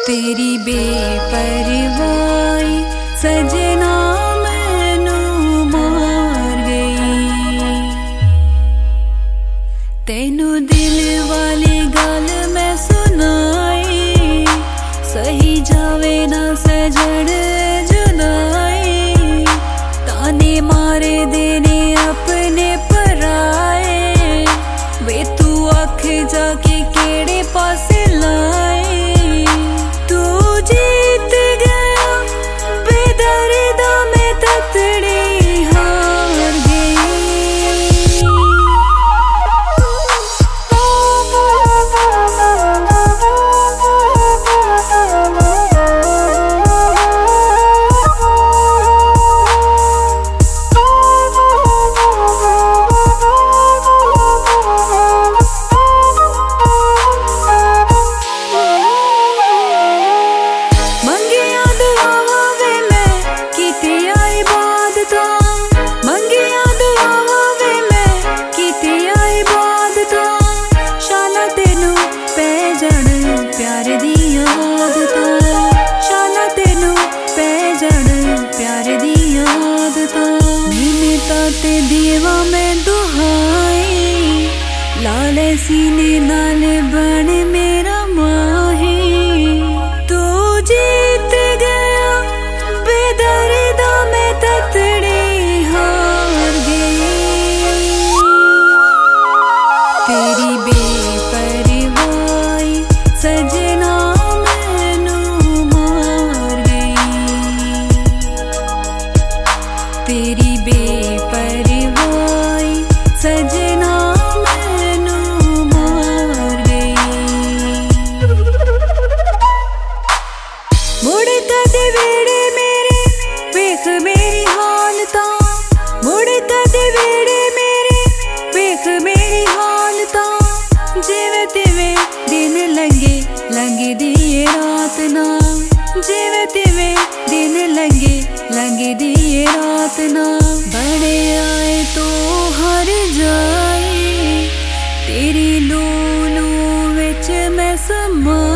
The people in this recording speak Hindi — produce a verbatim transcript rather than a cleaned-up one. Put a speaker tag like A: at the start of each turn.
A: तेरी बेपरवाही सजना मैनू मार गई। तेनू दिल वाली गल मैं सुनाई, सही जावे ना सजन जुदाई। ताने मारे देने अपने पराए, वे तू आख जाके केड़े पासे लाए। ते दीवा में दुहाई, लाले सीने नाल बन मेरा माही। तू जीत गया बेदर्दा में ततड़ी हार गई। तेरी बेपरवाही सजना मैनू मार गई। तेरी बेपरवाही सजना मैनू मार गई। मुड़ कदे वेड़े मेरे वेख मेरी हालता, मुड़ कदे वेड़े मेरे वेख मेरी हालता। जिवें तिवें दिन लंघे लंघे दी रात ना, जिवें तिवें दिन लंघे लंघे दी रात ना। बड़े आए तो हर जाए, तेरी लू लू विच मैं समा।